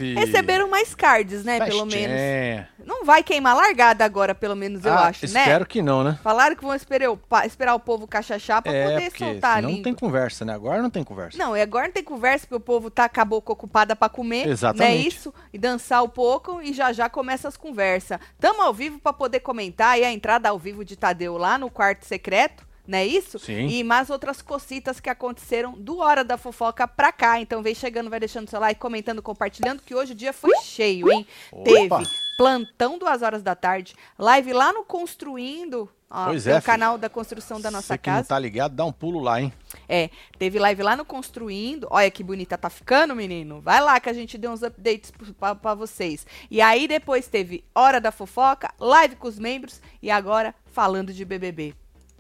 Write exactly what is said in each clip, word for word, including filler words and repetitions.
fi. Receberam mais cards, né, Festinha. pelo menos. Não vai queimar largada agora, pelo menos, eu ah, acho, né? Espero que não, né? Falaram que vão esperar, esperar o povo cachachar pra é, poder porque soltar ali. Não tem conversa, né? Agora não tem conversa. Não, e agora não tem conversa, porque o povo tá com a boca ocupada pra comer, Exatamente. né, isso, e dançar um pouco, e já já começa as conversas. Tamo ao vivo pra poder comentar aí a entrada ao vivo de Tadeu lá no quarto secreto, não é isso? Sim. E mais outras cocitas que aconteceram do Hora da Fofoca pra cá. Então vem chegando, vai deixando seu like, comentando, compartilhando, que hoje o dia foi cheio, hein? Opa. Teve plantão duas horas da tarde, live lá no Construindo, ó, pois tem é, o canal da construção da nossa Você que casa. não tá ligado, dá um pulo lá, hein? É, teve live lá no Construindo. Olha que bonita tá ficando, menino. Vai lá que a gente deu uns updates pra, pra vocês. E aí depois teve Hora da Fofoca, live com os membros e agora falando de B B B.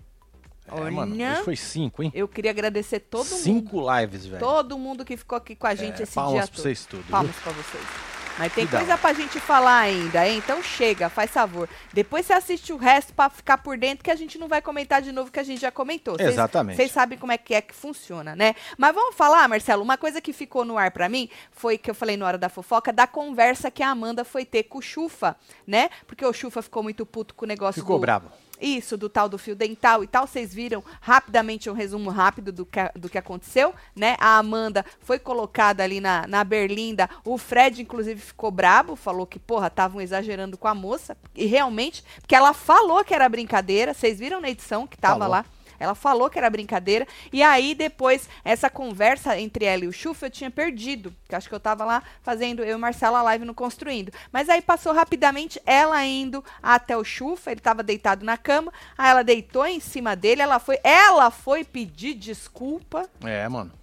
É, Olha, mano, hoje foi cinco, hein? eu queria agradecer todo cinco mundo. lives, velho. Todo mundo que ficou aqui com a gente É, esse palmas dia pra todo. vocês tudo, Palmas viu? pra vocês. Mas tem Cuidado. coisa pra gente falar ainda, hein? Então chega, faz favor. Depois você assiste o resto pra ficar por dentro, que a gente não vai comentar de novo, que a gente já comentou. Cês, Exatamente. Vocês sabem como é que é que funciona, né? Mas vamos falar, Marcelo, uma coisa que ficou no ar pra mim, foi que eu falei na hora da fofoca, da conversa que a Amanda foi ter com o Chufa, né? Porque o Chufa ficou muito puto com o negócio Ficou do... bravo. Isso, do tal do fio dental e tal, vocês viram rapidamente um resumo rápido do que, do que aconteceu, né? A Amanda foi colocada ali na, na berlinda, o Fred, inclusive, ficou brabo, falou que, porra, estavam exagerando com a moça, e realmente, porque ela falou que era brincadeira, vocês viram na edição que tava Falou. lá? Ela falou que era brincadeira, e aí depois, essa conversa entre ela e o Chufa eu tinha perdido, que acho que eu tava lá fazendo, eu e Marcela a live no Construindo. Mas aí passou rapidamente ela indo até o Chufa, ele tava deitado na cama, aí ela deitou em cima dele, ela foi, ela foi pedir desculpa, É, mano.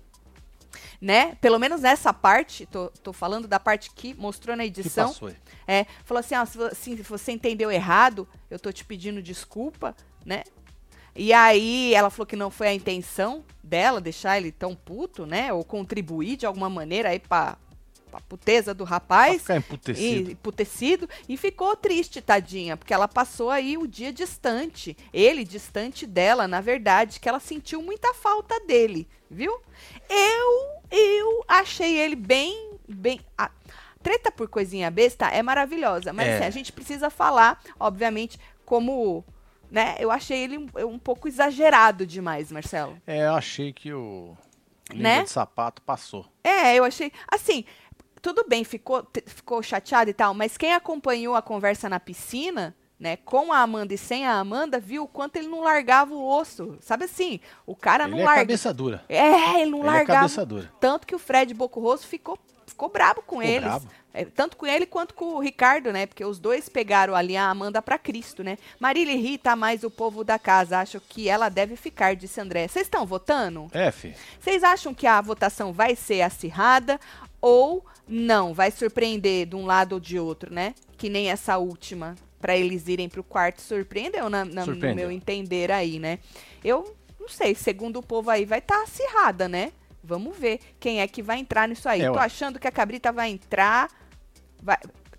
né? Pelo menos nessa parte, tô, tô falando da parte que mostrou na Que edição. passou aí? É, falou assim, ó, se, vo- se você entendeu errado, eu tô te pedindo desculpa, né? E aí ela falou que não foi a intenção dela deixar ele tão puto, né? Ou contribuir de alguma maneira aí pra, pra puteza do Pra rapaz. ficar emputecido. E, emputecido. E ficou triste, tadinha, porque ela passou aí o dia distante. Ele distante dela, na verdade, que ela sentiu muita falta dele, viu? Eu, eu achei ele bem, bem... A treta por coisinha besta é maravilhosa, mas É. assim, a gente precisa falar, obviamente, como... Né? Eu achei ele um, um pouco exagerado demais, Marcelo. É, eu achei que o língua Né? de sapato passou. É, eu achei. Assim, tudo bem, ficou, te- ficou chateado e tal, mas quem acompanhou a conversa na piscina, né, com a Amanda e sem a Amanda, viu o quanto ele não largava o osso. Sabe assim? O cara Ele não é larga. cabeça dura. É, ele não Ele é largava. cabeça dura. Tanto que o Fred Boco Rosso ficou, ficou brabo com Ficou eles. brabo. É, tanto com ele quanto com o Ricardo, né? Porque os dois pegaram ali a Amanda pra Cristo, né? Marília irrita mais o povo da casa. Acho que ela deve ficar, disse André. Vocês estão votando? É, fi. Vocês acham que a votação vai ser acirrada ou não? Vai surpreender de um lado ou de outro, né? Que nem essa última, pra eles irem pro quarto, surpreendeu, na, na- no Surpreendeu. meu entender aí, né? Eu não sei, segundo o povo aí, vai estar acirrada, né? Vamos ver quem é que vai entrar nisso aí. É, Tô ué. achando que a Cabrita vai entrar. Vai,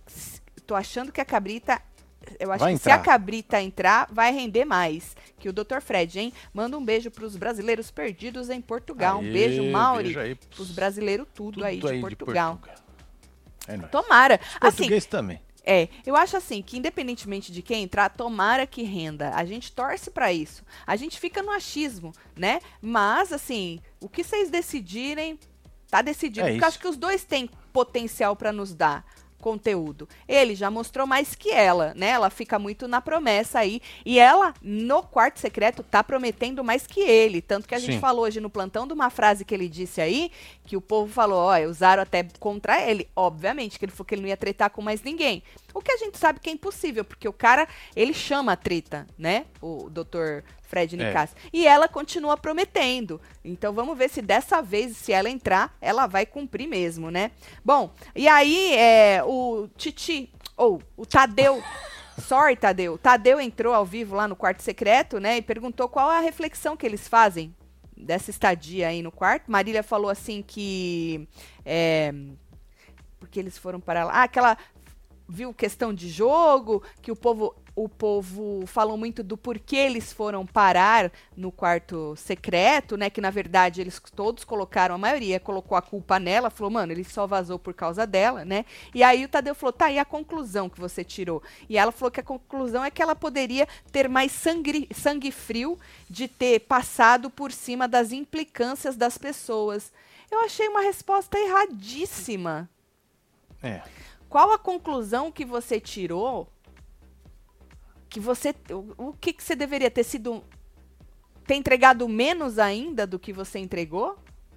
tô achando que a Cabrita. Eu acho Vai que entrar. se a Cabrita entrar, vai render mais. Que o doutor Fred, hein? Manda um beijo pros brasileiros perdidos em Portugal. um Aê, beijo, Mauri. beijo aí Pros brasileiros tudo, tudo aí, de, Portugal. É nóis. Tomara. Assim, Português também. é, eu acho assim, que independentemente de quem entrar, tomara que renda. A gente torce pra isso. A gente fica no achismo, né? Mas, assim, o que vocês decidirem, tá decidido. É porque eu isso. acho que os dois têm potencial pra nos dar conteúdo. Ele já mostrou mais que ela, né? Ela fica muito na promessa aí. E ela, no quarto secreto, tá prometendo mais que ele. Tanto que a gente Sim. falou hoje no plantão de uma frase que ele disse aí, que o povo falou, ó, usaram até contra ele. Obviamente, que ele falou que ele não ia tretar com mais ninguém. O que a gente sabe que é impossível, porque o cara, ele chama a treta, né? O doutor Fred Nicásio. E ela continua prometendo. Então vamos ver se dessa vez, se ela entrar, ela vai cumprir mesmo, né? Bom, e aí é, o Titi, ou o Tadeu, sorry Tadeu, Tadeu entrou ao vivo lá no quarto secreto, né? E perguntou qual é a reflexão que eles fazem dessa estadia aí no quarto. Marília falou assim que... É, porque eles foram para lá... Ah, aquela... viu questão de jogo, que o povo, o povo falou muito do porquê eles foram parar no quarto secreto, né? Que na verdade eles todos colocaram, a maioria colocou a culpa nela, falou, mano, ele só vazou por causa dela, né? E aí o Tadeu falou, tá, e a conclusão que você tirou? E ela falou que a conclusão é que ela poderia ter mais sangue, sangue frio de ter passado por cima das implicâncias das pessoas. Eu achei uma resposta erradíssima. É. Qual a conclusão que você tirou? Que você, o, o que, que você deveria ter sido, ter entregado menos ainda do que você entregou?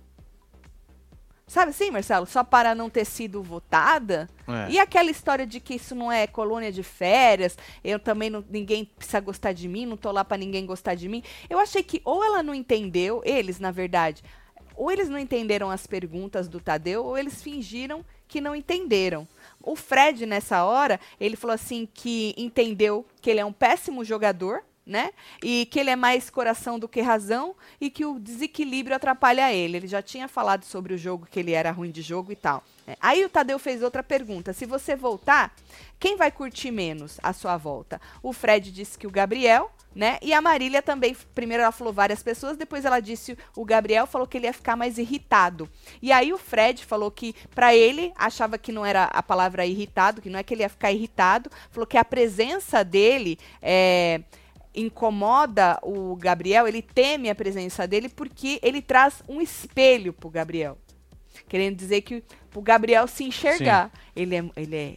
Sabe assim, Marcelo? Só para não ter sido votada? É. E aquela história de que isso não é colônia de férias, eu também não, ninguém precisa gostar de mim, não tô lá para ninguém gostar de mim. Eu achei que ou ela não entendeu, eles, na verdade, ou eles não entenderam as perguntas do Tadeu, ou eles fingiram que não entenderam. O Fred, nessa hora, ele falou assim que entendeu que ele é um péssimo jogador, né? E que ele é mais coração do que razão e que o desequilíbrio atrapalha ele. Ele já tinha falado sobre o jogo, que ele era ruim de jogo e tal. Né? Aí o Tadeu fez outra pergunta. Se você voltar, quem vai curtir menos a sua volta? O Fred disse que o Gabriel, né? E a Marília também, primeiro ela falou várias pessoas, depois ela disse o Gabriel, falou que ele ia ficar mais irritado. E aí o Fred falou que pra ele, achava que não era a palavra irritado, que não é que ele ia ficar irritado, falou que a presença dele é, incomoda o Gabriel, ele teme a presença dele porque ele traz um espelho pro Gabriel. Querendo dizer que o Gabriel se enxergar. Ele é, ele é...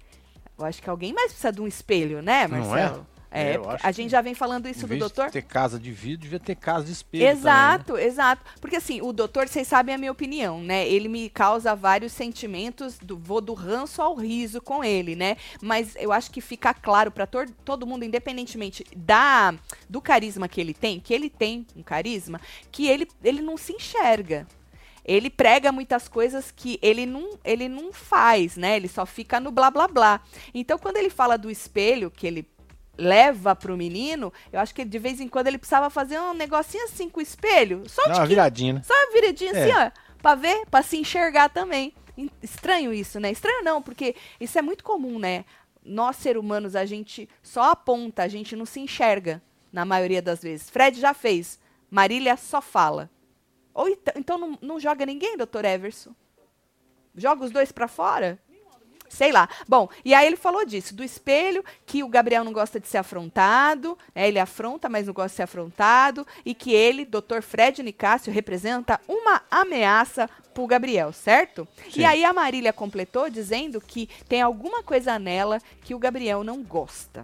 Eu acho que alguém mais precisa de um espelho, né, Marcelo? Não é? É, Eu acho a gente já vem falando isso em do vez doutor. De ter casa de vidro, devia ter casa de espelho. Exato, também, né? exato. Porque assim, o doutor, vocês sabem a minha opinião, né? Ele me causa vários sentimentos, do, vou do ranço ao riso com ele, né? Mas eu acho que fica claro para todo mundo, independentemente da, do carisma que ele tem, que ele tem um carisma, que ele, ele não se enxerga. Ele prega muitas coisas que ele não, ele não faz, né? Ele só fica no blá blá blá. Então, quando ele fala do espelho, que ele leva pro menino, eu acho que de vez em quando ele precisava fazer um negocinho assim com o espelho. Só Dá uma viradinha, né? Só uma viradinha É. assim, ó. Pra ver, pra se enxergar também. Estranho isso, né? Estranho não, porque isso é muito comum, né? Nós, seres humanos, a gente só aponta, a gente não se enxerga, na maioria das vezes. Fred já fez. Marília só fala. Ou então, então não, não joga ninguém, doutor Everson? Joga os dois pra fora? Sei lá. Bom, e aí ele falou disso, do espelho, que o Gabriel não gosta de ser afrontado, né, ele afronta, mas não gosta de ser afrontado, e que ele, doutor Fred Nicásio, representa uma ameaça pro Gabriel, certo? Sim. E aí a Marília completou dizendo que tem alguma coisa nela que o Gabriel não gosta.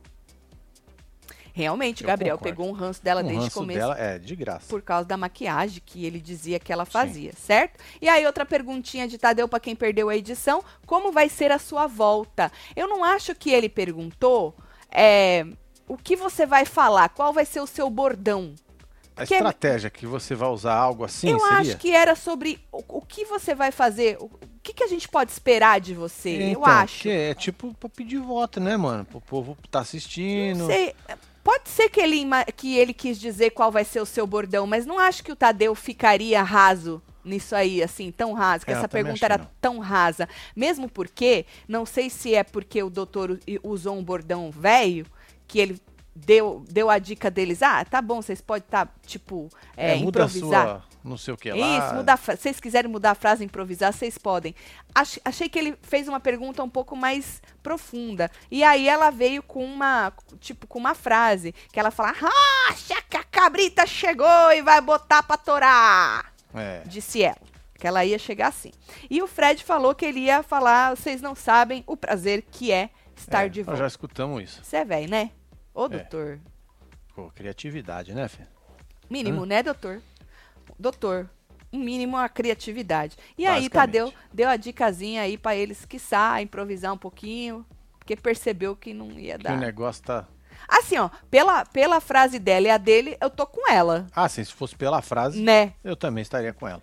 Realmente, o Eu Gabriel concordo. pegou um ranço dela Um desde o ranço começo. dela é de graça. Por causa da maquiagem que ele dizia que ela fazia, certo? E aí outra perguntinha de Tadeu para quem perdeu a edição, como vai ser a sua volta? Eu não acho que ele perguntou é, o que você vai falar, qual vai ser o seu bordão. A Porque estratégia que você vai usar algo assim eu seria? acho que era sobre o, o que você vai fazer, o, o que, que a gente pode esperar de você, Então, eu acho. que é tipo pra pedir voto, né, mano? Pro povo tá assistindo. Não sei. Pode ser que ele, ima- que ele quis dizer qual vai ser o seu bordão, mas não acho que o Tadeu ficaria raso nisso aí, assim, tão raso, que É, eu essa também pergunta acho era que não. tão rasa. Mesmo porque, não sei se é porque o doutor u- usou um bordão velho, que ele deu, deu a dica deles, ah, tá bom, vocês podem tá, tipo, é, É, muda a improvisar. sua, não sei o que lá. Isso, mudar, se vocês quiserem mudar a frase, improvisar, vocês podem. Ach, achei que ele fez uma pergunta um pouco mais profunda. E aí ela veio com uma, tipo, com uma frase, que ela fala, acha que a cabrita chegou e vai botar pra torar, É. disse ela. Que ela ia chegar assim. E o Fred falou que ele ia falar, vocês não sabem o prazer que é estar É, de nós volta. já escutamos isso. Você é velho, né? Ô, É. doutor. Pô, criatividade, né, filho? Mínimo, Hã? né, doutor? Doutor, um mínimo a criatividade. E aí, Basicamente. Tadeu deu a dicasinha aí pra eles, quiçá, improvisar um pouquinho, porque percebeu que não ia Que o dar. negócio tá... Assim, ó, pela, pela frase dela e a dele, eu tô com ela, Ah, sim, se fosse pela frase, né? eu também estaria com ela.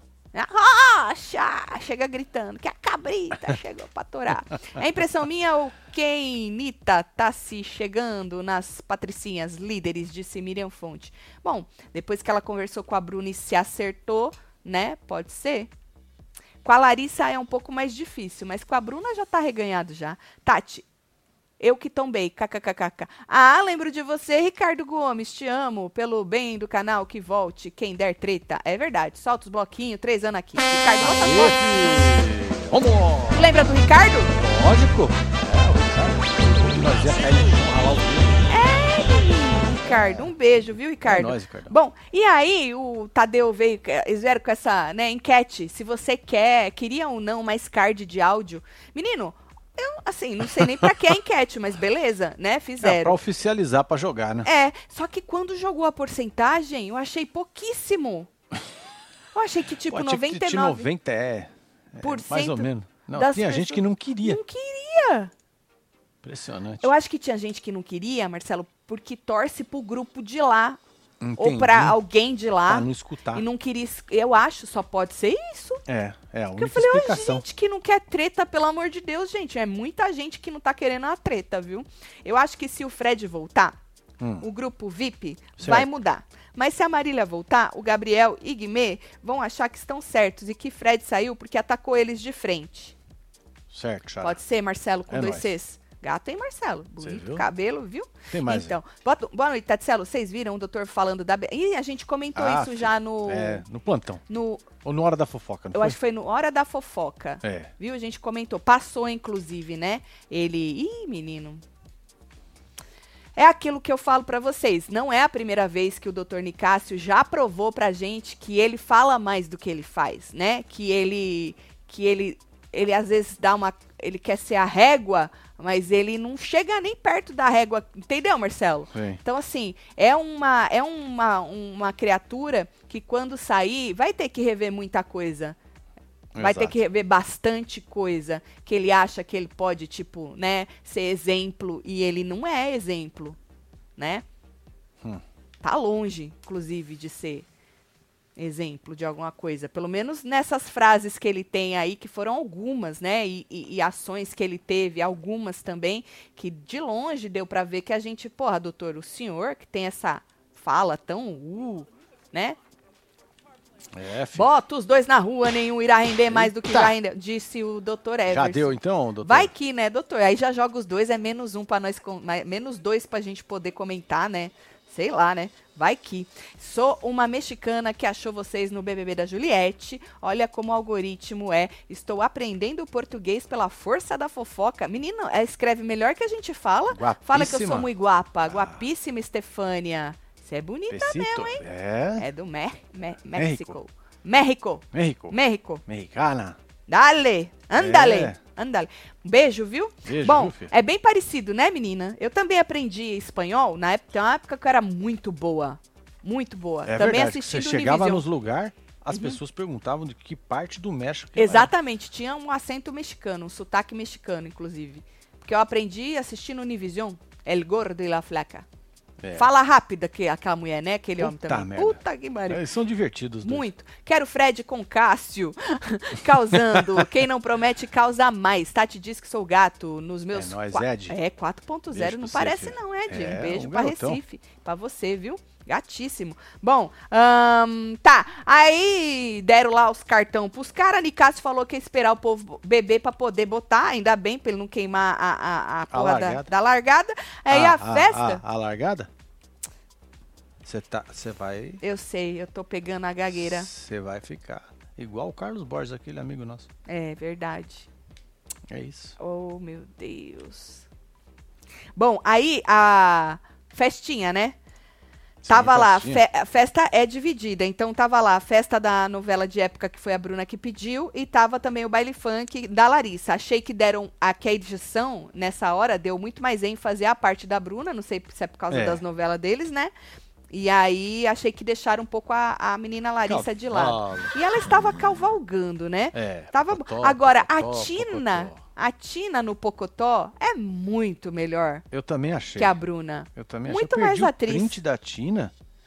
Rocha! Chega gritando que a cabrita chegou pra torar. É impressão minha ou quem Nita tá se chegando nas patricinhas líderes, disse Miriam Fonte. Bom, depois que ela conversou com a Bruna e se acertou, né? Pode ser. Com a Larissa é um pouco mais difícil, mas com a Bruna já tá reganhado já. Tati, eu que tombei, kkkk. Ah, lembro de você, Ricardo Gomes, te amo, pelo bem do canal, que volte, quem der treta. É verdade, solta os bloquinhos, três anos aqui. Ricardo, bota foto. Vamos! Lembra do Ricardo? Lógico. É, o Ricardo. Nós ia cair no chão, ralar o dedo. Ricardo, um beijo, viu, Ricardo? É nóis, Ricardo. Bom, e aí o Tadeu veio, eles vieram com essa, né, enquete, se você quer, queria ou não mais card de áudio. Menino, eu, assim, não sei nem pra que a enquete, mas beleza, né, É, fizeram. pra oficializar, pra jogar, né? É, só que quando jogou a porcentagem, eu achei pouquíssimo. Eu achei que, tipo, Pô, tinha que noventa e ter nove noventa é, é por mais ou cento menos. Não, das tinha gente pessoas que não queria. não queria. Impressionante. Eu acho que tinha gente que não queria, Marcelo, porque torce pro grupo de lá, ou Entendi. pra alguém de lá. Pra não escutar. E não queria. es- Eu acho, só pode ser isso. É, é a Porque eu única falei, ó, explicação. gente que não quer treta, pelo amor de Deus, gente. É muita gente que não tá querendo a treta, viu? Eu acho que se o Fred voltar, Hum. o grupo V I P Certo. vai mudar. Mas se a Marília voltar, o Gabriel e Guimê vão achar que estão certos e que Fred saiu porque atacou eles de frente. Certo, Chara. Pode ser, Marcelo, com É dois nóis. Cs? Gato, hein, Marcelo? Cê Bonito viu? cabelo, viu? Tem mais. Então, bota- boa noite, Tatselo. Vocês viram o doutor falando da... Ih, a gente comentou Ah, isso já no... É, no plantão. no Ou na hora da fofoca, não eu foi? acho que foi no Hora da Fofoca. É. Viu? A gente comentou. Passou, inclusive, né? Ele... Ih, menino. É aquilo que eu falo pra vocês. Não é a primeira vez que o doutor Nicásio já provou pra gente que ele fala mais do que ele faz, né? Que ele... Que ele... Ele, às vezes, dá uma... Ele quer ser a régua, mas ele não chega nem perto da régua. Entendeu, Marcelo? Sim. Então, assim, é uma, é uma, uma criatura que quando sair vai ter que rever muita coisa. Vai ter Exato. que rever bastante coisa que ele acha que ele pode, tipo, né, ser exemplo e ele não é exemplo, né? Hum. Tá longe, inclusive, de ser exemplo de alguma coisa. Pelo menos nessas frases que ele tem aí, que foram algumas, né? E, e- e ações que ele teve, algumas também, que de longe deu pra ver que a gente, porra, doutor, o senhor que tem essa fala tão, uh, né? É, filho. Bota os dois na rua, nenhum irá render mais do que Eita. já rendeu, disse o doutor Everson. Já deu então, doutor? Vai que, né, doutor? Aí já joga os dois, é menos um pra nós, com- mais- menos dois pra gente poder comentar, né? Sei lá, né? Vai que. Sou uma mexicana que achou vocês no B B B da Juliette. Olha como o algoritmo é. Estou aprendendo português pela força da fofoca. Menino, é, escreve melhor que a gente fala. Fala que eu sou Guapíssima. muito guapa. Guapíssima, Estefânia. Você é bonita Besito. mesmo, hein? É. É do Mer Me México. México. México. México. Mexicana. Dale. Andale. É. Andale. Um beijo, viu? Beijo, Bom, viu, filho? é bem parecido, né, menina? Eu também aprendi espanhol na época, tem uma época que eu era muito boa. Muito boa. É também verdade. assistindo Você chegava Univision. nos lugares, as Uhum. pessoas perguntavam de que parte do México que ela Exatamente, tinha um acento mexicano, um sotaque mexicano, inclusive. Porque eu aprendi assistindo Univision, El Gordo e La Flaca. É. Fala rápida que aquela mulher, né? Aquele homem Puta também. merda. Puta que pariu. Eles são divertidos. os dois. Muito. Quero Fred com Cássio causando. Quem não promete causa mais. Tati diz que sou gato nos meus... É nóis, qua- Ed. É, quatro ponto zero. Beijo Não pra você, parece filho. não, Ed. É, um beijo um pra garotão. Recife. Pra você, viu? Gatíssimo. Bom, ahn, tá. Aí deram lá os cartão pros caras. Nicásio falou que ia esperar o povo beber pra poder botar. Ainda bem, pra ele não queimar a, a, a porra da, largada. da largada. Aí Ah, a festa... A, a largada? Você tá, você vai, Eu sei, eu tô pegando a gagueira. você vai ficar igual o Carlos Borges, aquele amigo nosso. É verdade. É isso. Oh, meu Deus. Bom, aí a festinha, né? Tava lá, festinha. fe- a festa é dividida, então tava lá a festa da novela de época que foi a Bruna que pediu e tava também o baile funk da Larissa. Achei que deram, a, que a edição nessa hora deu muito mais ênfase à parte da Bruna, não sei se é por causa É. das novelas deles, né? E aí achei que deixaram um pouco a, a menina Larissa de lado. Cavalo. E ela estava cavalgando, né? É. Tava Pocotó, bom. Agora, Pocotó, a Tina, Pocotó. a Tina no Pocotó é muito melhor Eu também achei. que a Bruna. Eu também muito achei. Eu mais perdi atriz. o print da Tina.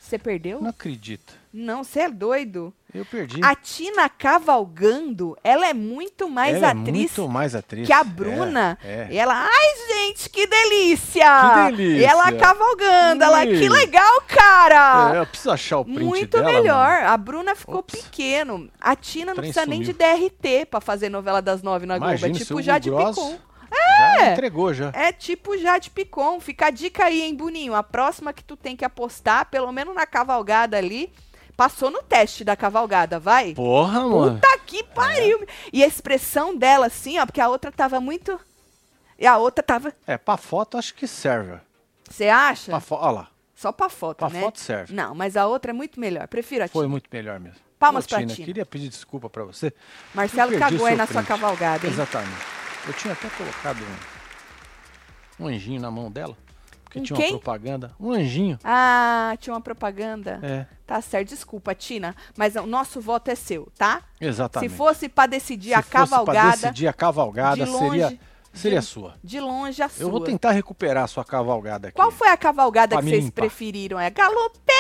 Você perdeu? Não acredito. Não, você é doido. Eu perdi. A Tina Cavalgando, ela é muito mais ela atriz é muito mais atriz. que a Bruna. É, é. E ela, ai, gente, que delícia! Que delícia. E ela cavalgando, ela, que Ih. legal, cara! É, eu preciso achar o print Muito dela, melhor. mano. A Bruna ficou Ops. pequeno. A Tina não Trem precisa nem de sumiu. D R T pra fazer novela das nove na Globo. É Imagina, tipo se o Jade Hugo Gross Picon. Já entregou, já. É tipo Jade Picon. Fica a dica aí, hein, Boninho? A próxima que tu tem que apostar, pelo menos na cavalgada ali, passou no teste da cavalgada, vai? Porra, mano. Puta que pariu. E a expressão dela, assim, ó, porque a outra tava muito... E a outra tava... É, pra foto acho que serve. Você acha? Pra fo... Olha lá. Só pra foto, Pra né? foto serve. Não, mas a outra é muito melhor. Prefiro a Foi Tina. muito melhor mesmo. Palmas Ô, pra Tina, Tina. queria pedir desculpa pra você. Marcelo Eu perdi cagou aí seu na sua print. cavalgada, hein? Exatamente. Eu tinha até colocado um, um anjinho na mão dela. Porque Um tinha quem? uma propaganda. Um anjinho. Ah, tinha uma propaganda. É, Tá certo, desculpa, Tina, mas o nosso voto é seu, tá? exatamente. Se fosse pra decidir Se a fosse pra cavalgada, decidir a cavalgada, de longe, seria, seria de- sua. de longe a sua. Eu vou tentar recuperar a sua cavalgada aqui. Qual foi a cavalgada Pra que me vocês limpar. preferiram? É galopeira!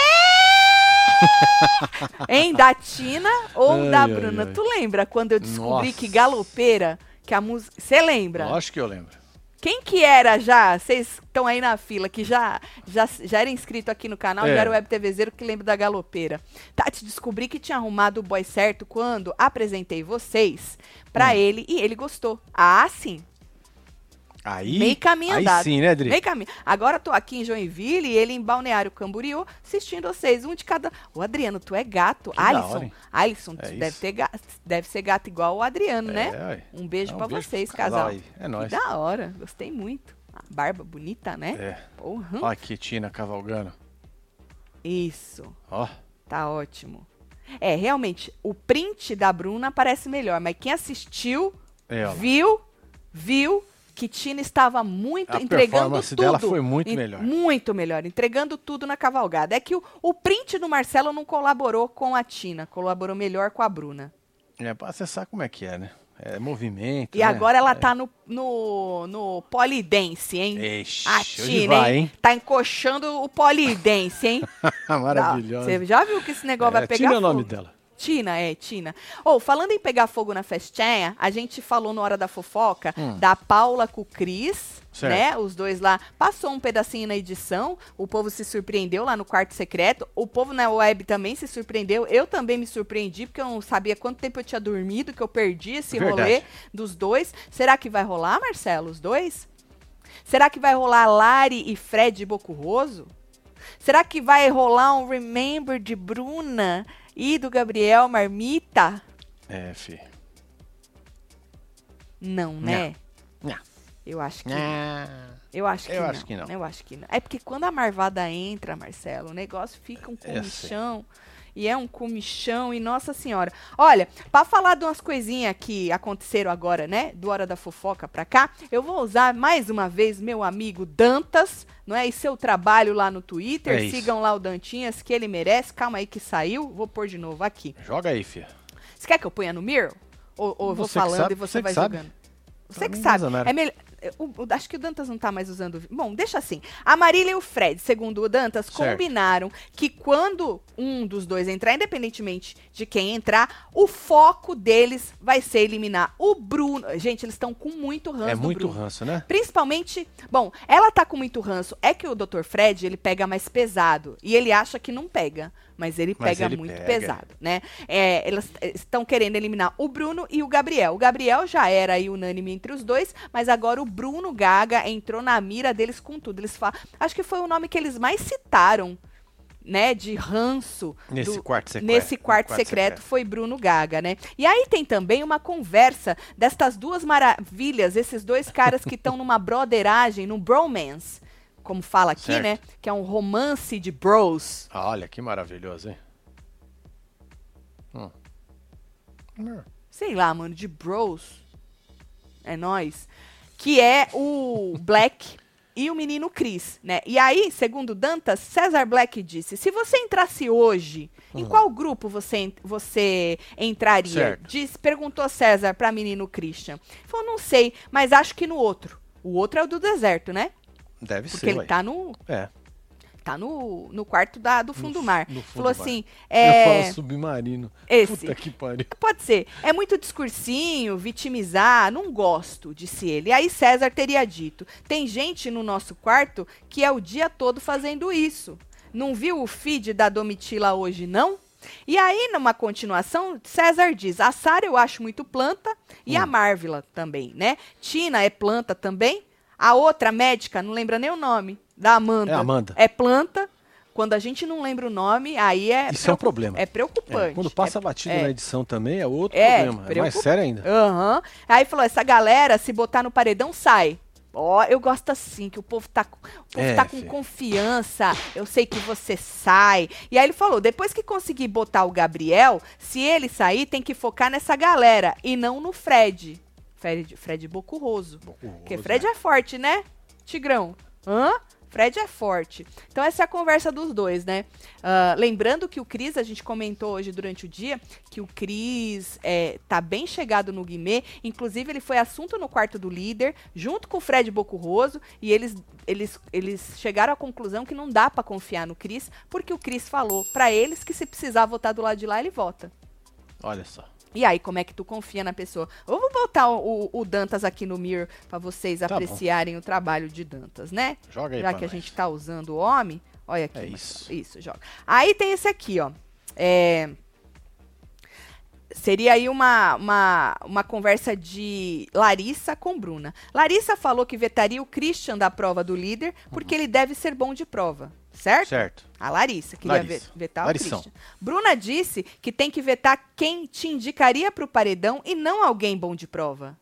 Hein, da Tina ou Ai, da ai, Bruna? ai. Tu lembra quando eu descobri Nossa. que galopeira, que a música... Você lembra? Lógico que eu lembro. Quem que era já? Vocês estão aí na fila, que já, já, já era inscrito aqui no canal, É. já era web TVzeiro, que lembra da galopeira. Tati, descobri que tinha arrumado o boy certo quando apresentei vocês pra Hum. ele e ele gostou. Ah, sim. Aí, Meio caminho aí andado. sim, né, Dri? Meio caminho. Agora eu tô aqui em Joinville e ele em Balneário Camboriú, assistindo vocês, um de cada... Ô, Adriano, tu é gato. Que da hora, Alisson, hein? Alisson, É tu deve, isso. ter ga- deve ser gato igual o Adriano, né? É, ué. Um beijo É, um pra beijo vocês, pro casal. aí. É Que nóis. da hora, gostei muito. A barba bonita, né? É. Porra. Olha aqui, Tina cavalgando. Isso, Ó. tá ótimo. É, realmente, o print da Bruna parece melhor, mas quem assistiu, É, ó lá. viu, viu que Tina estava muito A entregando performance tudo. dela foi muito En- melhor. Muito melhor, entregando tudo na cavalgada. É que o, o print do Marcelo não colaborou com a Tina, colaborou melhor com a Bruna. É, pra acessar como é que é, né? É movimento, E né? agora ela É. tá no, no, no polidense, hein? Ixi, A hoje Tina, vai, hein? hein? Tá encoxando o polidense, hein? Maravilhosa. Você já viu que esse negócio vai É, pegar Tina é o fogo? nome dela. Tina, é, Tina. Ou, falando em pegar fogo na festinha, a gente falou na hora da fofoca Hum. da Paula com o Cris, Certo. né? Os dois lá. Passou um pedacinho na edição, o povo se surpreendeu lá no quarto secreto, o povo na web também se surpreendeu, eu também me surpreendi, porque eu não sabia quanto tempo eu tinha dormido, que eu perdi esse Verdade. rolê dos dois. Será que vai rolar, Marcelo, os dois? Será que vai rolar Lari e Fred Bocurroso? Será que vai rolar um Remember de Bruna e do Gabriel Marmita? É, fi. Não, né? Não. Eu acho que Ah. eu acho que Eu não. acho que não. Eu acho que não. É porque quando a Marvada entra, Marcelo, o negócio fica um É, comichão. E é um comichão, e nossa senhora. Olha, pra falar de umas coisinhas que aconteceram agora, né? Do Hora da Fofoca pra cá, eu vou usar mais uma vez meu amigo Dantas, não é? E seu trabalho lá no Twitter. É isso. Sigam lá o Dantinhas, que ele merece. Calma aí que saiu. Vou pôr de novo aqui. Joga aí, filha. Você quer que eu ponha no Mirror? Ou, ou eu vou Você que falando sabe, e você, você que vai sabe. jogando? Você Pra que mim, sabe. não usa nada. É melhor. O, o- acho que o Dantas não tá mais usando. Bom, deixa assim. A Marília e o Fred, segundo o Dantas, Certo. combinaram que quando um dos dois entrar, independentemente de quem entrar, o foco deles vai ser eliminar o Bruno. Gente, eles estão com muito ranço É do muito Bruno. ranço, né? Principalmente, bom, ela tá com muito ranço. É que o doutor Fred, ele pega mais pesado. E ele acha que não pega. Mas ele Mas pega ele muito pega. pesado, né? É, elas eh, estão querendo eliminar o Bruno e o Gabriel. O Gabriel já era aí unânime entre os dois, mas agora o Bruno Gaga entrou na mira deles com tudo. Eles falam, acho que foi o nome que eles mais citaram, né? De ranço. Nesse do- quarto secreto. Nesse quarto, secreto, foi Bruno Gaga, né? E aí tem também uma conversa destas duas maravilhas, esses dois caras que estão numa broderagem, num bromance, como fala aqui, Certo. né? Que é um romance de bros. Ah, olha que maravilhoso, hein? Hum. Sei lá, mano, de bros. É nóis. Que é o Black e o menino Chris, né? E aí, segundo Dantas, César Black disse, se você entrasse hoje, em Hum. qual grupo você, en- você entraria? Certo. Diz, perguntou César pra menino Christian. Falou, não sei, mas acho que no outro. O outro é o do deserto, né? Deve Porque ser, ele ué. tá no... É. Tá no, no quarto da, do fundo No- do mar. no fundo Falou do mar. assim, Eu é... falo submarino. Esse. Puta que pariu. Pode ser. É muito discursinho, vitimizar, não gosto, disse ele. Aí César teria dito, tem gente no nosso quarto que é o dia todo fazendo isso. Não viu o feed da Domitila hoje, não? E aí, numa continuação, César diz, a Sara eu acho muito planta e Hum. a Marvila também, né? Tina é planta também. A outra médica, não lembra nem o nome, da Amanda. É Amanda. É planta. Quando a gente não lembra o nome, aí é... Isso é um problema. É preocupante. É, quando passa É- batido é. na edição também, é outro É, problema. É mais preocupa- sério ainda. Aham. Aí falou, essa galera, se botar no paredão, sai. Ó, eu gosto assim, que o povo tá, com- o povo É, tá com filho. confiança, eu sei que você sai. E aí ele falou, depois que conseguir botar o Gabriel, se ele sair, tem que focar nessa galera e não no Fred. Fred, Fred Bocurroso. Porque Fred é forte, né, Tigrão? Hã? Fred é forte. Então essa é a conversa dos dois, né? Ah, lembrando que o Cris, a gente comentou hoje durante o dia, que o Cris é, tá bem chegado no Guimê. Inclusive, ele foi assunto no quarto do líder, junto com o Fred Bocurroso, e eles, eles, eles chegaram à conclusão que não dá pra confiar no Cris, porque o Cris falou pra eles que se precisar votar do lado de lá, ele vota. Olha só. E aí, como é que tu confia na pessoa? Eu vou botar o, o Dantas aqui no Mir pra vocês Tá bom. apreciarem o trabalho de Dantas, né? Joga aí Já pra que a nós. gente tá usando o homem. Olha aqui. É Marcelo. isso. Isso, joga. Aí tem esse aqui, ó. É... Seria aí uma, uma, uma conversa de Larissa com Bruna. Larissa falou que vetaria o Christian da prova do líder, porque ele deve ser bom de prova. Certo? Certo. A Larissa queria Larissa. ve- vetar Larissão. o Christian. Bruna disse que tem que vetar quem te indicaria pro paredão e não alguém bom de prova.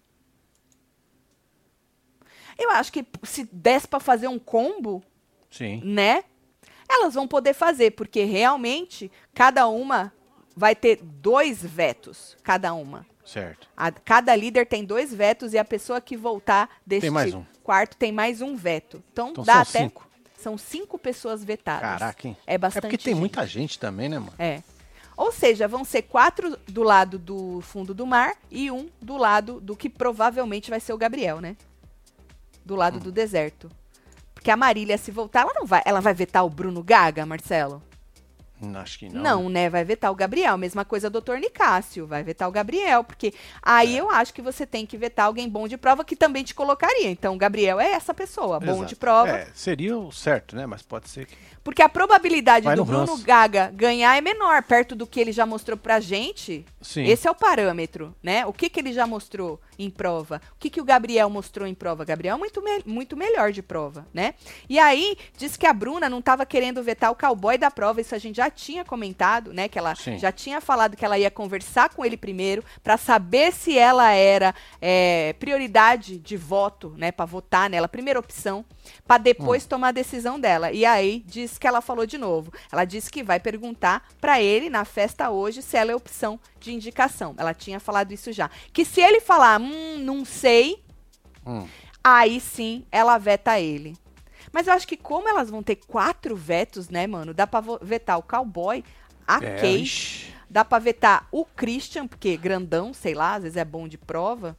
Eu acho que se desse pra fazer um combo, Sim. né? Elas vão poder fazer, porque realmente cada uma vai ter dois vetos, cada uma. Certo. A- cada líder tem dois vetos e a pessoa que voltar deste mais um. quarto tem mais um veto. Então, Então dá são até cinco. são cinco pessoas vetadas. Caraca, hein? É bastante É porque tem gente. muita gente também, né, mano? É. Ou seja, vão ser quatro do lado do fundo do mar e um do lado do que provavelmente vai ser o Gabriel, né? Do lado Hum. do deserto. Porque a Marília, se voltar, ela não vai. Ela vai vetar o Bruno Gaga, Marcelo? Hum, Acho que não. Não, né? né? Vai vetar o Gabriel. Mesma coisa do doutor Nicásio. Vai vetar o Gabriel. Porque aí É. eu acho que você tem que vetar alguém bom de prova que também te colocaria. Então, o Gabriel é essa pessoa, bom Exato. de prova. É, seria o certo, né? Mas pode ser que. Porque a probabilidade Vai do no Bruno ranço. Gaga ganhar é menor, perto do que ele já mostrou pra gente. Sim. Esse é o parâmetro, né? O que, que ele já mostrou em prova? O que, que o Gabriel mostrou em prova? Gabriel é muito, me- muito melhor de prova, né? E aí, diz que a Bruna não estava querendo vetar o cowboy da prova, isso a gente já tinha comentado, né? Que ela Sim. já tinha falado que ela ia conversar com ele primeiro pra saber se ela era é, prioridade de voto, né? Pra votar nela, primeira opção, pra depois tomar a decisão dela. E aí, diz que ela falou de novo. Ela disse que vai perguntar pra ele na festa hoje se ela é opção de indicação. Ela tinha falado isso já. Que se ele falar, hum, não sei, Hum. aí sim ela veta ele. Mas eu acho que como elas vão ter quatro vetos, né, mano? Dá pra vo- vetar o cowboy, a É, Kay, ixi. dá pra vetar o Christian, porque grandão, sei lá, às vezes é bom de prova.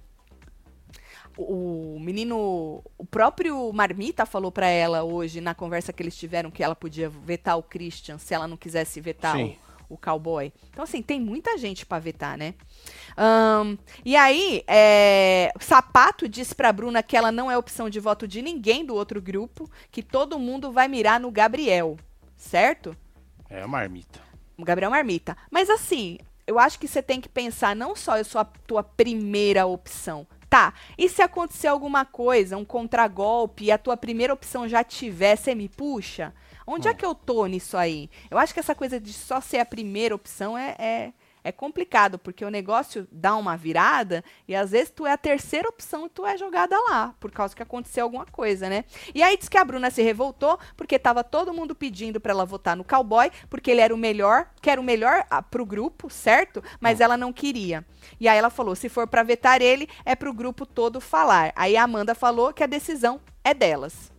O, o menino, o próprio Marmita falou pra ela hoje, na conversa que eles tiveram, que ela podia vetar o Christian se ela não quisesse vetar Sim. o, o cowboy. Então, assim, tem muita gente pra vetar, né? Ahn, e aí, é, Sapato disse pra Bruna que ela não é opção de voto de ninguém do outro grupo, que todo mundo vai mirar no Gabriel, certo? É a marmita. O Gabriel Marmita. Mas assim, eu acho que você tem que pensar, não só eu sou a tua primeira opção. Tá, e se acontecer alguma coisa, um contragolpe, e a tua primeira opção já tiver, você me puxa? Onde é Hum. que eu tô nisso aí? Eu acho que essa coisa de só ser a primeira opção é, é, é complicado, porque o negócio dá uma virada e às vezes tu é a terceira opção e tu é jogada lá, por causa que aconteceu alguma coisa, né? E aí diz que a Bruna se revoltou porque tava todo mundo pedindo pra ela votar no cowboy, porque ele era o melhor, que era o melhor ah, pro grupo, certo? Mas ela não queria. E aí ela falou, se for pra vetar ele, é pro grupo todo falar. Aí a Amanda falou que a decisão é delas.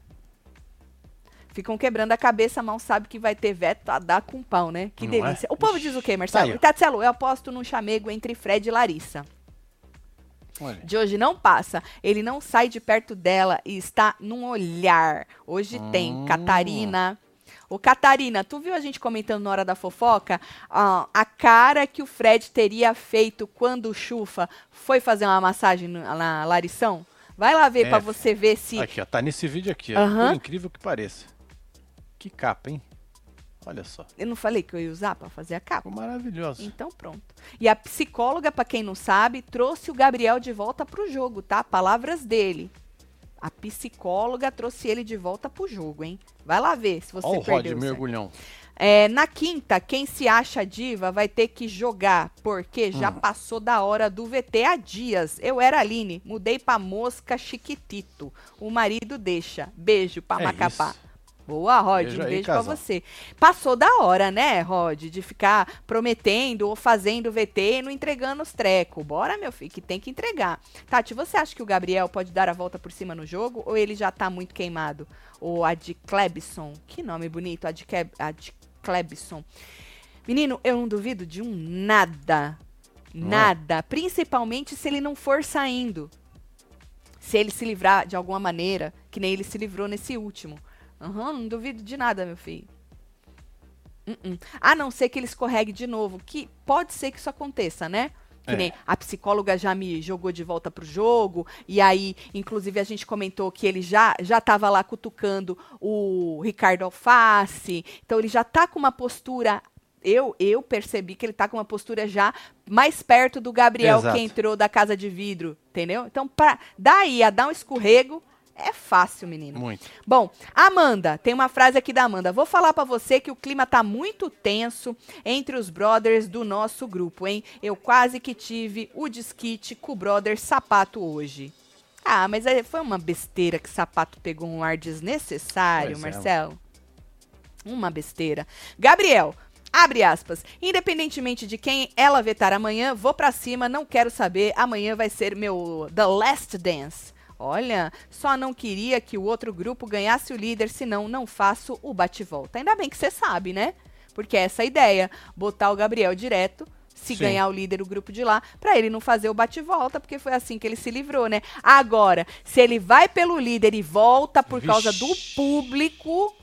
Ficam quebrando a cabeça, mal sabe que vai ter veto a dar com pau, né? Que Não é? delícia. O povo Ixi, diz o quê, tá Marcelo? aí, ó. Tatselo, eu aposto num chamego entre Fred e Larissa. Olha. De hoje não passa. Ele não sai de perto dela e está num olhar. Hoje Hum. tem, Catarina. Ô, Catarina, tu viu a gente comentando na hora da fofoca? Ah, a cara que o Fred teria feito quando o Chufa foi fazer uma massagem no- na Larição? Vai lá ver É, pra você ver se... Aqui, ó, tá nesse vídeo aqui, ó. Aham. Por incrível que pareça. Que capa, hein? Olha só. Eu não falei que eu ia usar pra fazer a capa? Ficou maravilhoso. Então pronto. E a psicóloga, pra quem não sabe, trouxe o Gabriel de volta pro jogo, tá? Palavras dele. A psicóloga trouxe ele de volta pro jogo, hein? Vai lá ver se você Olha o Rod perdeu. certo? mergulhão. É, na quinta, quem se acha diva vai ter que jogar, porque já Hum. passou da hora do V T há dias. Eu era a Aline, mudei pra Mosca Chiquitito. O marido deixa. Beijo pra É Macapá. isso. Boa, Rod, Beijo um aí, beijo casal. pra você. Passou da hora, né, Rod, de ficar prometendo ou fazendo V T e não entregando os trecos. Bora, meu filho, que tem que entregar. Tati, você acha que o Gabriel pode dar a volta por cima no jogo ou ele já tá muito queimado? Ou a de Klebson, que nome bonito, a de, Ke a de Klebson. Menino, eu não duvido de um nada. Não é? Nada. Principalmente se ele não for saindo. Se ele se livrar de alguma maneira, que nem ele se livrou nesse último. Aham, não duvido de nada, meu filho. Uh-uh. A não ser que ele escorregue de novo, que pode ser que isso aconteça, né? Que É. nem a psicóloga já me jogou de volta pro jogo, e aí, inclusive, a gente comentou que ele já, já tava lá cutucando o Ricardo Alface, então ele já tá com uma postura... Eu, eu percebi que ele tá com uma postura já mais perto do Gabriel Exato. que entrou da Casa de Vidro, entendeu? Então, pra, daí a dar um escorrego, é fácil, menino. Muito. Bom, Amanda, tem uma frase aqui da Amanda. Vou falar pra você que o clima tá muito tenso entre os brothers do nosso grupo, hein? Eu quase que tive o desquite com o brother Sapato hoje. Ah, mas aí foi uma besteira que Sapato pegou um ar desnecessário, Pois é. Marcelo. Uma besteira. Gabriel, abre aspas. Independentemente de quem ela vetar amanhã, vou pra cima, não quero saber. Amanhã vai ser meu The Last Dance. Olha, só não queria que o outro grupo ganhasse o líder, senão não faço o bate-volta. Ainda bem que você sabe, né? Porque essa é a ideia, botar o Gabriel direto, se Sim. ganhar o líder, o grupo de lá, pra ele não fazer o bate-volta, porque foi assim que ele se livrou, né? Agora, se ele vai pelo líder e volta por Vixe. causa do público...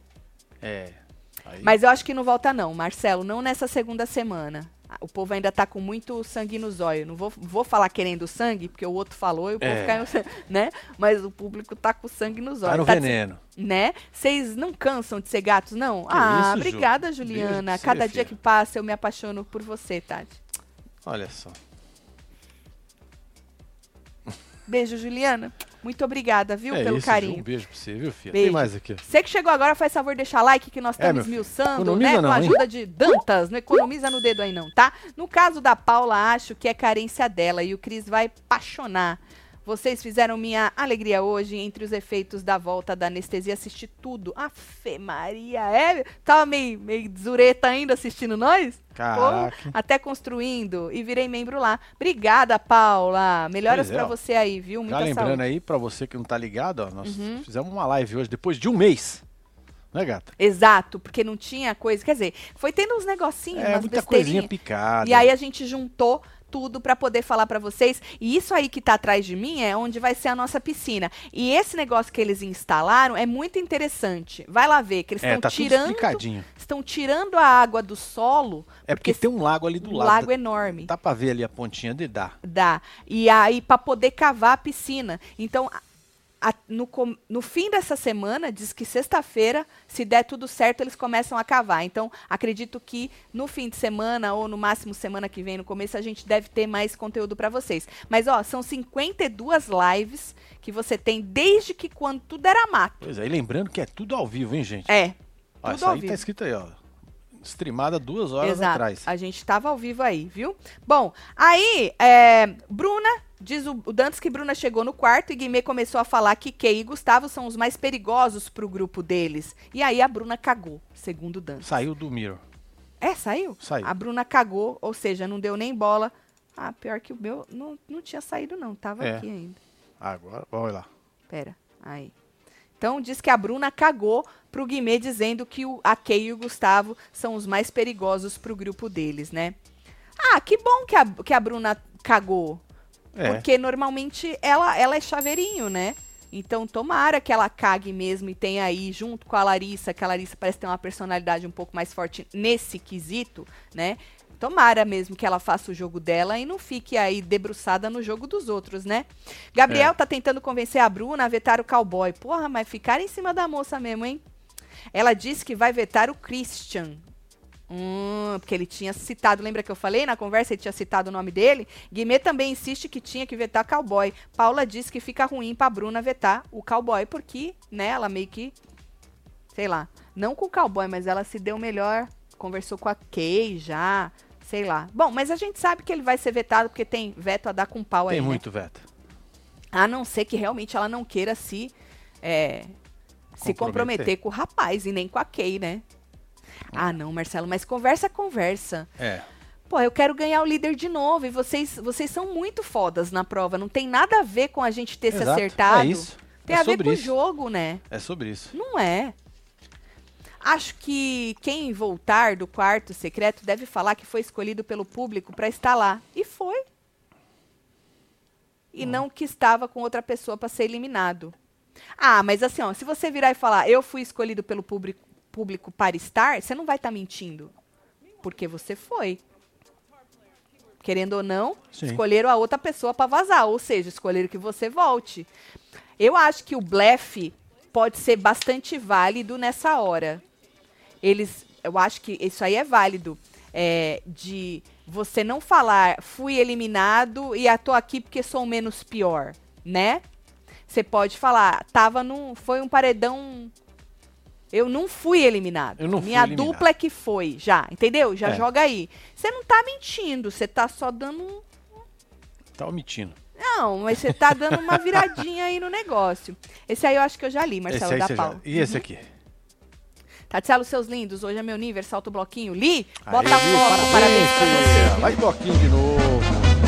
É. Aí, Mas eu acho que não volta não, Marcelo, não nessa segunda semana. O povo ainda tá com muito sangue no zóio. Não vou, vou falar querendo sangue, porque o outro falou e o povo É. caiu, né? Mas o público tá com sangue no zóio. tá no Tá veneno. de- né? Vocês não cansam de ser gatos, não? Que ah, isso, Ju? obrigada, Beijo Juliana. pra você, Cada dia filha. que passa eu me apaixono por você, Tati. Olha só. Beijo, Juliana. Muito obrigada, viu, é pelo isso, Ju, carinho. um beijo pra você, viu, filha? Beijo. Tem mais aqui. Você que chegou agora, faz favor, deixar like, que nós É, estamos meu filho. esmiuçando, Economiza né? Com não, a hein? ajuda de Dantas. Não economiza no dedo aí, não, tá? No caso da Paula, acho que é carência dela e o Cris vai apaixonar. Vocês fizeram minha alegria hoje entre os efeitos da volta da anestesia. Assisti tudo. Afe Maria, é? Tava meio, meio zureta ainda assistindo nós? Caraca. Pô, até construindo e virei membro lá. Obrigada, Paula. Melhoras Pois é, pra ó. você aí, viu? Muita Já lembrando saúde. aí, pra você que não tá ligado, ó, nós Uhum. fizemos uma live hoje, depois de um mês. Né, gata? Exato, porque não tinha coisa. Quer dizer, foi tendo uns negocinhos, É, umas muita besteirinhas. coisinha picada. E aí a gente juntou tudo pra poder falar pra vocês. E isso aí que tá atrás de mim é onde vai ser a nossa piscina. E esse negócio que eles instalaram é muito interessante. Vai lá ver que eles É, estão tá tudo tirando, explicadinho. estão tirando a água do solo. É porque tem um lago ali do um lado. lago enorme. Dá pra ver ali a pontinha de dar. Dá. E aí pra poder cavar a piscina. Então a- a- no, com- no fim dessa semana, diz que sexta-feira, se der tudo certo, eles começam a cavar. Então, acredito que no fim de semana, ou no máximo semana que vem, no começo, a gente deve ter mais conteúdo para vocês. Mas, ó, são cinquenta e duas lives que você tem desde que quando tudo era mato. Pois é, e lembrando que é tudo ao vivo, hein, gente? É, Ó, tudo isso ao aí vivo. tá escrito aí, ó. Streamada duas horas Exato. atrás. A gente tava ao vivo aí, viu? Bom, aí, é, Bruna, diz o, o Dantas que Bruna chegou no quarto e Guimê começou a falar que Kay e Gustavo são os mais perigosos pro grupo deles. E aí a Bruna cagou, segundo o Dantas. Saiu do Mirror. É, saiu? Saiu. A Bruna cagou, ou seja, não deu nem bola. Ah, pior que o meu não, não tinha saído não, tava É. aqui ainda. Agora, olha lá. Pera, aí. Então diz que a Bruna cagou pro Guimê dizendo que o, a Kay e o Gustavo são os mais perigosos pro grupo deles, né? Ah, que bom que a, que a Bruna cagou. É. Porque normalmente ela, ela é chaveirinho, né? Então tomara que ela cague mesmo e tenha aí, junto com a Larissa, que a Larissa parece ter uma personalidade um pouco mais forte nesse quesito, né? Tomara mesmo que ela faça o jogo dela e não fique aí debruçada no jogo dos outros, né? Gabriel É. tá tentando convencer a Bruna a vetar o cowboy. Porra, mas ficar em cima da moça mesmo, hein? Ela disse que vai vetar o Christian. Hum, porque ele tinha citado, lembra que eu falei na conversa, ele tinha citado o nome dele? Guimê também insiste que tinha que vetar cowboy. Paula disse que fica ruim pra Bruna vetar o cowboy, porque, né, ela meio que, sei lá, não com o cowboy, mas ela se deu melhor, conversou com a Kay já, sei lá. Bom, mas a gente sabe que ele vai ser vetado porque tem veto a dar com pau aí, Tem né? muito veto. A não ser que realmente ela não queira se, é, se Comprometer. comprometer com o rapaz e nem com a Kay, né? Ah, não, Marcelo, mas conversa, conversa. É. Pô, eu quero ganhar o líder de novo. E vocês, vocês são muito fodas na prova. Não tem nada a ver com a gente ter se Exato. acertado. É isso. Tem É a ver sobre com isso. o jogo, né? É sobre isso. Não é. Acho que quem voltar do quarto secreto deve falar que foi escolhido pelo público para estar lá. E foi. E não que estava com outra pessoa para ser eliminado. Ah, mas assim, ó, se você virar e falar, eu fui escolhido pelo público, público para estar, você não vai estar mentindo. Porque você foi. Querendo ou não, Sim. escolheram a outra pessoa para vazar. Ou seja, escolheram que você volte. Eu acho que o blefe pode ser bastante válido nessa hora. Eles, eu acho que isso aí é válido. É, de você não falar, fui eliminado e tô aqui porque sou menos pior, né? Você pode falar, tava num, foi um paredão, eu não fui eliminado. Eu não fui Minha eliminado. dupla é que foi, já, entendeu? Já É. joga aí. Você não tá mentindo, você tá só dando um... Tá omitindo. Não, mas você tá dando uma viradinha aí no negócio. Esse aí eu acho que eu já li, Marcelo, Esse aí da você já... Paula. E esse aqui? Tatielo, seus lindos, hoje é meu nível, solta o bloquinho. Li, bota Aí, a foto, parabéns pra filha. você. Vai de bloquinho de novo.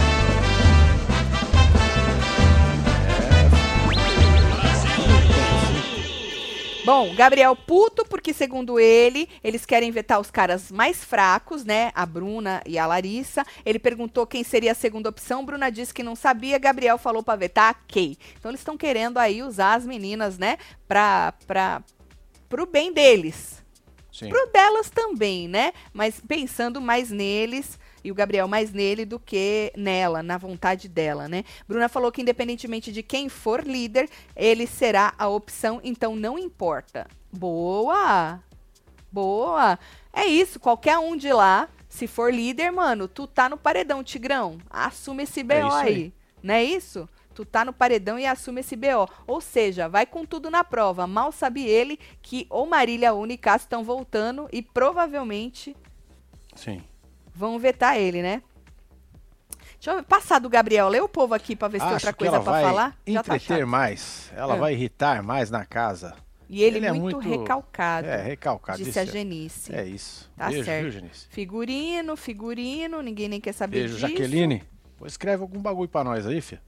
Bom, Gabriel puto, porque segundo ele, eles querem vetar os caras mais fracos, né? A Bruna e a Larissa. Ele perguntou quem seria a segunda opção. Bruna disse que não sabia. Gabriel falou pra vetar a Kay. Então eles estão querendo aí usar as meninas, né? Pra, pra, pro bem deles. Sim. Pro delas também, né? Mas pensando mais neles e o Gabriel mais nele do que nela, na vontade dela, né? Bruna falou que independentemente de quem for líder, ele será a opção, então não importa. Boa! Boa! É isso, qualquer um de lá, se for líder, mano, tu tá no paredão, Tigrão. Assume esse B O É isso aí. aí. Não é isso? Tu tá no paredão e assume esse B O. Ou seja, vai com tudo na prova. Mal sabe ele que ou Marília ou Nicasso estão voltando e provavelmente Sim. vão vetar ele, né? Deixa eu passar do Gabriel. Lê o povo aqui pra ver se tem Acho outra que coisa ela pra vai falar. Já tá entreter chato. mais. Ela Ah. vai irritar mais na casa. E ele, Ele é muito, muito- recalcado. É, recalcado. Disse isso a é- Genice. É isso. Tá Beijo, certo. viu, Genice? Figurino, figurino, ninguém nem quer saber Beijo, disso. Jaqueline. Pô, escreve algum bagulho pra nós aí, filha.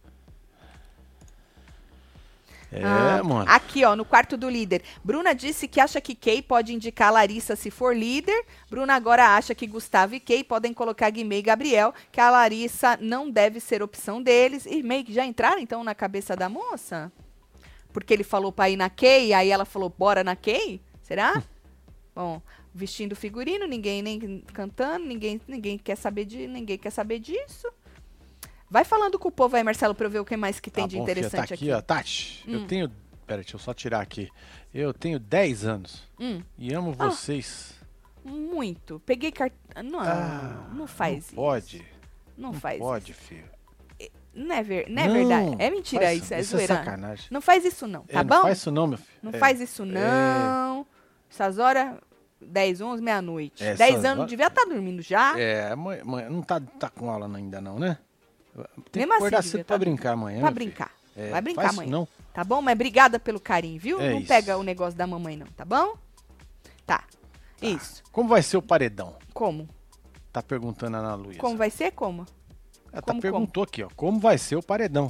É, Ah, mano. Aqui, ó, no quarto do líder. Bruna disse que acha que Kay pode indicar Larissa se for líder. Bruna agora acha que Gustavo e Kay podem colocar Guimê e Gabriel, que a Larissa não deve ser opção deles. E meio que já entraram, então, na cabeça da moça? Porque ele falou pra ir na Kay, aí ela falou, bora na Kay? Será? Bom, vestindo figurino, ninguém nem cantando, ninguém, ninguém quer saber de, ninguém quer saber disso. Vai falando com o povo aí, Marcelo, pra eu ver o que mais que tem Tá de bom, filha, interessante tá aqui. aqui, ó. Tati, Hum. eu tenho... Pera, deixa eu só tirar aqui. Eu tenho dez anos Hum, e amo Ah. vocês. muito. Peguei cartão. Não, Ah, não faz não isso. pode. Não, Não faz pode, isso. filho. Não é, ver, não é verdade. É mentira faz- isso, é Isso é zoeira. sacanagem. Não faz isso não, tá É, bom? Não faz isso não, meu filho. Não É, faz isso não. Essas horas, dez, onze, meia-noite. Essas dez anos, horas- devia estar dormindo já. É, amanhã, amanhã- não tá, tá com aula ainda não, né? Tem Mesmo que acordar assim, cedo devia pra tá- brincar amanhã, Pra meu filho. brincar. É, Vai brincar faz amanhã. isso não. Tá bom? Mas obrigada pelo carinho, viu? É não isso. pega o negócio da mamãe não, tá bom? Tá. Isso. Como vai ser o paredão? Como? Tá perguntando a Ana Luísa. Como vai ser? Como? Ela como, tá perguntou aqui, ó. Como vai ser o paredão?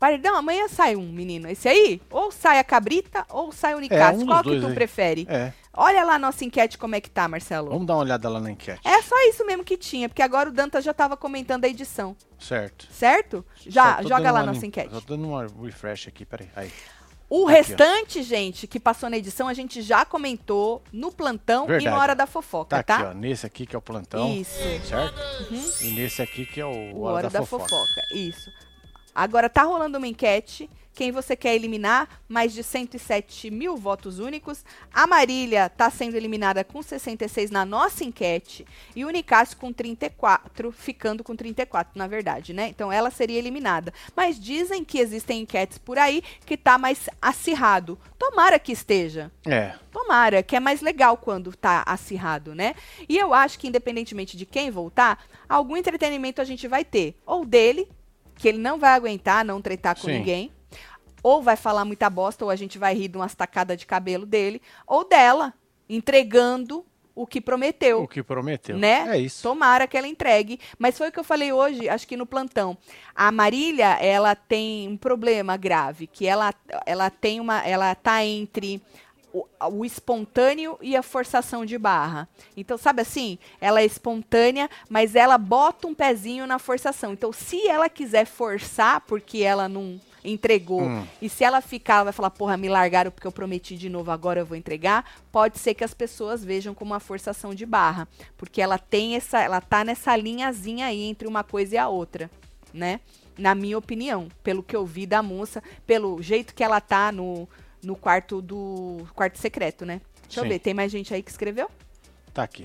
Paredão, amanhã sai um, menino. Esse aí, ou sai a Cabrita, ou sai o Nicásio. É, um Qual dos que tu dois aí. prefere? É. Olha lá a nossa enquete como é que tá, Marcelo. Vamos dar uma olhada lá na enquete. É só isso mesmo que tinha, porque agora o Dantas já tava comentando a edição. Certo. Certo? Já, Só tô joga dando lá a uma nossa lim- enquete. Só tô dando uma refresh aqui, peraí. Aí. O Aqui, restante, gente, que passou na edição, a gente já comentou no plantão Verdade. e na hora da fofoca, Tá tá? aqui, ó. Nesse aqui que é o plantão. Isso. Certo? Uhum. E nesse aqui que é o O Hora, hora da, da fofoca. fofoca. Isso. Agora tá rolando uma enquete. Quem você quer eliminar? Mais de cento e sete mil votos únicos. A Marília tá sendo eliminada com sessenta e seis na nossa enquete. E o Nicásio com trinta e quatro, ficando com trinta e quatro, na verdade, né? Então ela seria eliminada. Mas dizem que existem enquetes por aí que tá mais acirrado. Tomara que esteja. É. Tomara, que é mais legal quando tá acirrado, né? E eu acho que, independentemente de quem voltar, algum entretenimento a gente vai ter. Ou dele, que ele não vai aguentar não tretar com Sim. ninguém. Ou vai falar muita bosta, ou a gente vai rir de umas tacadas de cabelo dele. Ou dela, entregando o que prometeu. O que prometeu. Né? É isso. Tomara que ela entregue. Mas foi o que eu falei hoje, acho que no plantão. A Marília, ela tem um problema grave, que ela, ela tem uma. Ela tá entre o, o espontâneo e a forçação de barra. Então, sabe assim? Ela é espontânea, mas ela bota um pezinho na forçação. Então, se ela quiser forçar, porque ela não entregou, Hum. e se ela ficar, ela vai falar, porra, me largaram porque eu prometi de novo, agora eu vou entregar, pode ser que as pessoas vejam como uma forçação de barra, porque ela tem essa, ela tá nessa linhazinha aí entre uma coisa e a outra, né? Na minha opinião, pelo que eu vi da moça, pelo jeito que ela tá no, no quarto do quarto secreto, né? Deixa Sim. eu ver, tem mais gente aí que escreveu? Tá aqui.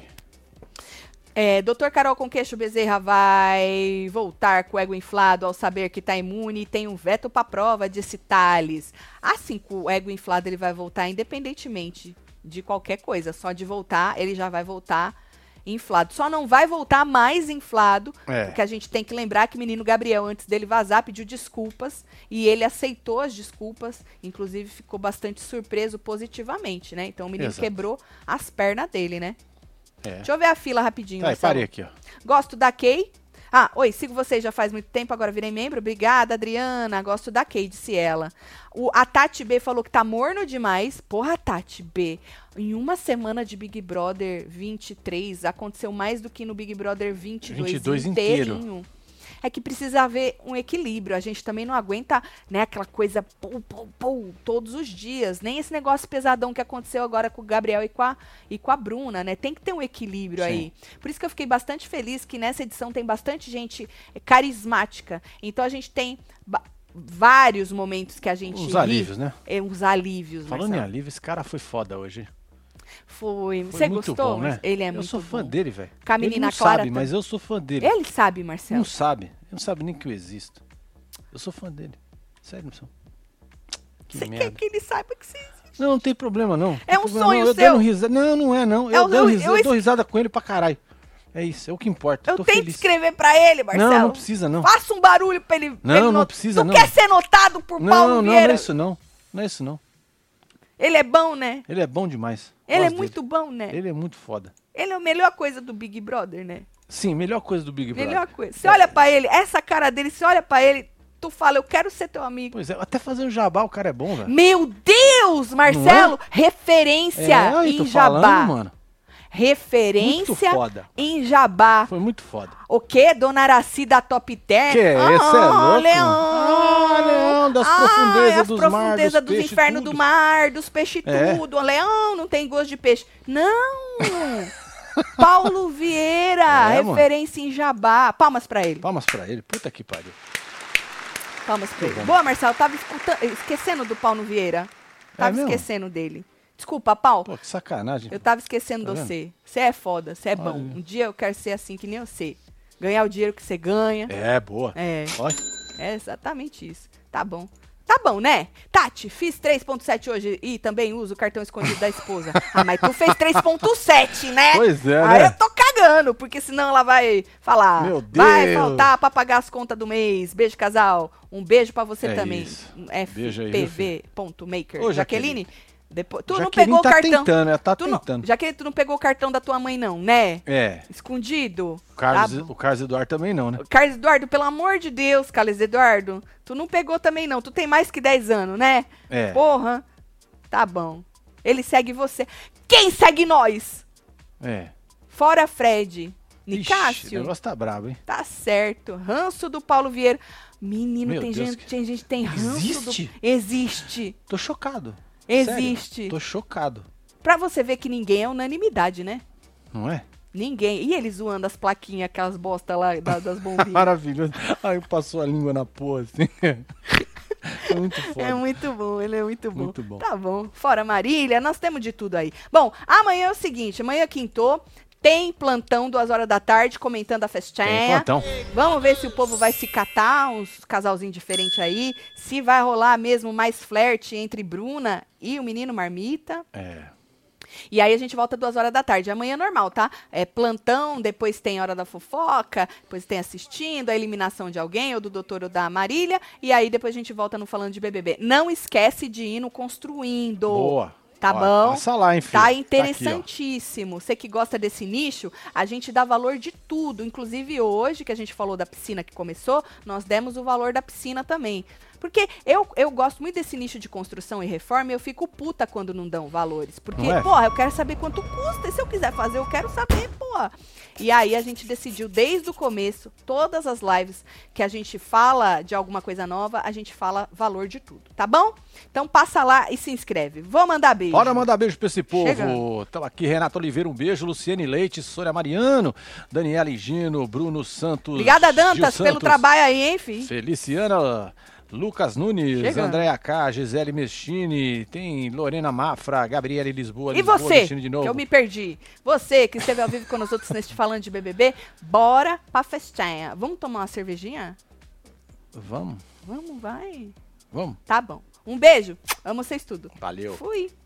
É, doutor Carol com queixo Bezerra vai voltar com o ego inflado ao saber que tá imune e tem um veto pra prova, disse Thales. Assim, com o ego inflado ele vai voltar independentemente de qualquer coisa. Só de voltar, ele já vai voltar inflado. Só não vai voltar mais inflado, É. porque a gente tem que lembrar que o menino Gabriel, antes dele vazar, pediu desculpas e ele aceitou as desculpas, inclusive ficou bastante surpreso positivamente, né? Então o menino Exato. quebrou as pernas dele, né? É. Deixa eu ver a fila rapidinho. Tá, aí, Marcelo. parei aqui, ó. Gosto da Kay. Ah, oi, sigo vocês já faz muito tempo, agora virei membro. Obrigada, Adriana. Gosto da Kay, disse ela. O, a Tati B falou que tá morno demais. Porra, Tati B. Em uma semana de Big Brother vinte e três, aconteceu mais do que no Big Brother vinte e dois, vinte e dois inteiro. inteirinho. É que precisa haver um equilíbrio. A gente também não aguenta, né, aquela coisa pum, pum, pum, todos os dias. Nem esse negócio pesadão que aconteceu agora com o Gabriel e com a, e com a Bruna, né? Tem que ter um equilíbrio Sim. aí. Por isso que eu fiquei bastante feliz que nessa edição tem bastante gente carismática. Então a gente tem ba- vários momentos que a gente Os ri. alívios, né? É, uns alívios, Falando em Marcelo. alívio, esse cara foi foda hoje. Foi. Foi Você muito gostou? bom, né? Mas ele é eu muito sou fã bom. dele, velho. Com a Ele menina não Clara sabe, também. mas eu sou fã dele. Ele sabe, Marcelo. Não sabe. Ele não sabe nem que eu existo. Eu sou fã dele. Sério, não sou. Que Você quer merda. que ele saiba que você existe. Não, não tem problema, não. É Tem um problema, sonho não. Eu seu. dando risada. Não, não é, não. É Eu, o- dou, eu- risada, eu eu dou risada com ele pra caralho. É isso, é o que importa. Eu Tô tento feliz. escrever pra ele, Marcelo. Não, não precisa, não. Faça um barulho pra ele. pra ele Não, não not- precisa, Tu não. quer ser notado por Não, Paulo não, não Vieira? é isso, não. Não é isso, não. Ele é bom, né? Ele é bom demais. Ele é Gosto muito dele. bom, né? Ele é muito foda. Ele é a melhor coisa do Big Brother, né? Sim, melhor coisa do Big Brother. Melhor coisa. Você olha pra ele, essa cara dele, você olha pra ele, tu fala, eu quero ser teu amigo. Pois é, até fazendo jabá o cara é bom, velho. Meu Deus, Marcelo, referência É, aí, em tô Jabá. falando, mano. Referência Muito foda. em Jabá. Foi muito foda. O quê? Dona Araci da Top Term? Que é esse, é louco? Leão! Ah, Leão, das Ah, profundezas as dos mar, profundezas dos dos peixes, infernos tudo. do mar, dos peixes É. tudo. Leão, não tem gosto de peixe. Não! Paulo Vieira, É, mano. referência em Jabá. Palmas pra ele. Palmas pra ele. Puta que pariu. Palmas pra ele. bom. Boa, Marcelo, tava escuta- esquecendo do Paulo Vieira. Tava mesmo? esquecendo dele. Desculpa, Paulo. Pô, que sacanagem. Eu tava esquecendo Tá de vendo? você. Você é foda, você é Olha. bom. Um dia eu quero ser assim que nem você. Ganhar o dinheiro que você ganha. É, boa. É. Olha. É exatamente isso. Tá bom. Tá bom, né? Tati, fiz três ponto sete hoje e também uso o cartão escondido da esposa. Ah, mas tu fez três ponto sete, né? Pois é, Aí né? eu tô cagando, porque senão ela vai falar. Meu Vai Deus. faltar pra pagar as contas do mês. Beijo, casal. Um beijo pra você É também. isso. F Beijo aí, P viu, V ponto maker. Ô, Jaqueline, Depois, tu não Jaqueline pegou tá o cartão. tentando, ela tá tu não, tentando. Jaqueline, tu não pegou o cartão da tua mãe, não, né? É. Escondido? O Carlos, Tá bom. o Carlos Eduardo também não, né? Carlos Eduardo, pelo amor de Deus, Carlos Eduardo, tu não pegou também, não. Tu tem mais que dez anos, né? É. Porra. Tá bom. Ele segue você. Quem segue nós? É. Fora Fred. Ixi, Nicásio. o negócio tá brabo, hein? Tá certo. Ranço do Paulo Vieira. Menino, Meu tem Deus, gente, que- tem gente que tem ranço Existe? do... Existe. Tô chocado. Existe. Sério, tô chocado. Pra você ver que ninguém é unanimidade, né? Não é? Ninguém. E ele zoando as plaquinhas, aquelas bosta lá da- das bombinhas. Maravilhoso. Ai, passou a língua na porra, assim. É muito foda. É muito bom, ele é muito bom. Muito bom. Tá bom. Fora Marília, nós temos de tudo aí. Bom, amanhã é o seguinte, amanhã quintou, tem plantão duas horas da tarde, comentando a Tem festinha. plantão. Vamos ver se o povo vai se catar, uns casalzinhos diferentes aí. Se vai rolar mesmo mais flerte entre Bruna e o menino Marmita. É. E aí a gente volta duas horas da tarde. Amanhã é normal, tá? É plantão, depois tem hora da fofoca, depois tem assistindo, a eliminação de alguém, ou do doutor ou da Marília. E aí depois a gente volta no Falando de B B B. Não esquece de ir no Construindo. Boa. Tá Ó, bom? Passa lá, hein, filho. Tá aqui, ó. interessantíssimo. Você que gosta desse nicho, a gente dá valor de tudo. Inclusive hoje, que a gente falou da piscina que começou, nós demos o valor da piscina também. Porque eu, eu gosto muito desse nicho de construção e reforma e eu fico puta quando não dão valores. Porque, Não é? porra, eu quero saber quanto custa. E se eu quiser fazer, eu quero saber, porra. E aí a gente decidiu desde o começo, todas as lives que a gente fala de alguma coisa nova, a gente fala valor de tudo, tá bom? Então passa lá e se inscreve. Vou mandar beijo. Bora mandar beijo pra esse povo. Chega. Estamos aqui, Renato Oliveira, um beijo. Luciane Leite, Sônia Mariano, Daniela Higino, Bruno Santos. Obrigada, Gil Dantas, pelo Santos, trabalho aí, hein, filho? Feliciana, Lucas Nunes, Chega. Andréa K, Gisele Mestini, tem Lorena Mafra, Gabriele Lisboa. E Lisboa, você, Mestini de novo. que eu me perdi. Você que esteve ao vivo com nós outros neste Falando de B B B, bora pra festinha. Vamos tomar uma cervejinha? Vamos, Vamos, vai. vamos. Tá bom. Um beijo. Amo vocês tudo. Valeu. Fui.